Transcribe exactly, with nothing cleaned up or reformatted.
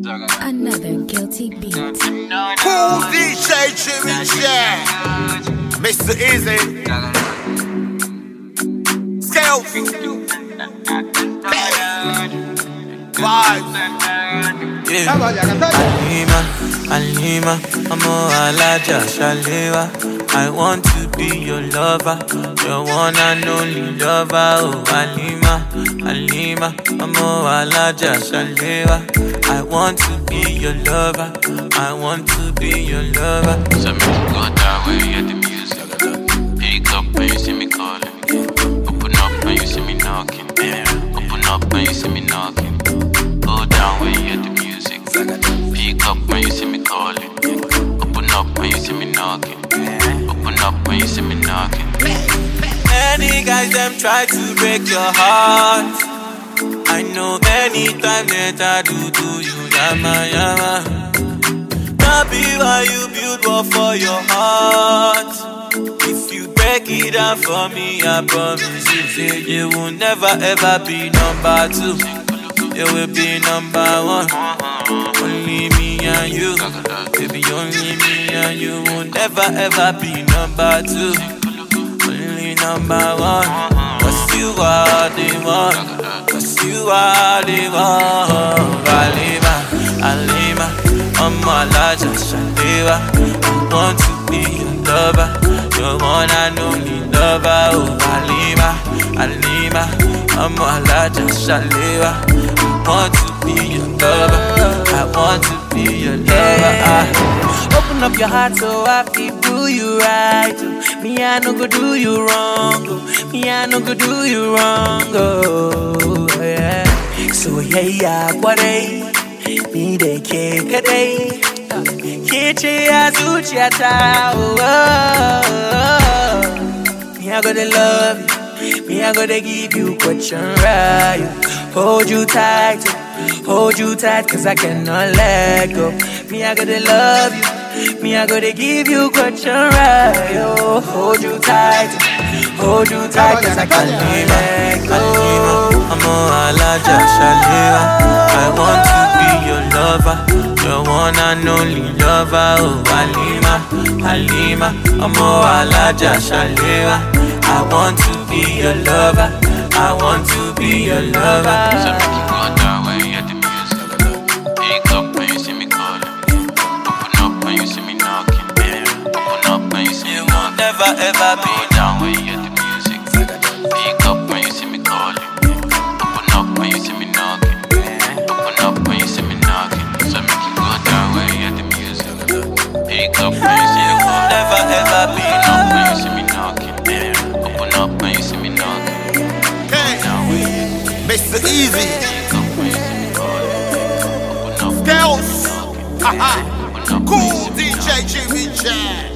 Another guilty beat. Cool D J Jimmy Jam, Mister Easy, Scales, Vibes. Yeah. Alima, Alima, amo alaja shalewa. I want to be your lover, your one and only lover. Oh, Alima, Alima, amo alaja shalewa. I want to be your lover, I want to be your lover. So make you go that way at the music. Pick up when you see me calling. Open up when you see me knocking. Open up when you see me knocking. Go down when you hear the music. Pick up when you see me calling. Open up when you see me knocking. Open up when you see me knocking. Many guys them try to break your heart. I know anytime that I do to you, yama yama. Not be why you build war for your heart. If you break it down for me, I promise you, say you will never ever be number two. You will be number one. Only me and you, baby, only me and you will never ever be number two. Only number one. Cause you are the one. Cause you are the one. Alima, Alima, I'm a large Shalewa. I want to be your lover, your one and only lover. Oh, Alima, Alima, I'm a large Shalewa. I want to be your lover, I want to be your lover. Ah. Open up your heart so I can do you right. Me, I no go do you wrong. Me, I no go do you wrong. Oh, yeah. So, yeah, yeah, what a me de cake a day. Kitchen azuchi ata. Me, I gotta love you. Me, I gotta give you question right. Hold you tight, hold you tight, cause I cannot let go. Me, I gotta love you. Me, I gotta give you question right. Oh, hold you tight, hold you tight, cause I can't let go. I'm a alaja shalewa. I want to be your lover, your one and only lover. Oh, Alima, Alima, I'm a alaja shalewa. I want to be your lover, I want to be your lover. So make you go that way at the music. Pick up when you see me calling. Open up when you see me knocking. Open up when you see me knocking. Never ever be down when you hear the music. Pick up when you see me calling. Open up when you see me knocking. Open up when you see me knocking. So make you go that way at the music. Pick up when you see me calling. Never ever be up when you see me knocking. Open up when you see me knocking. Hey, Mister Easy, Scales, haha, Cool D J Jimmy Jam.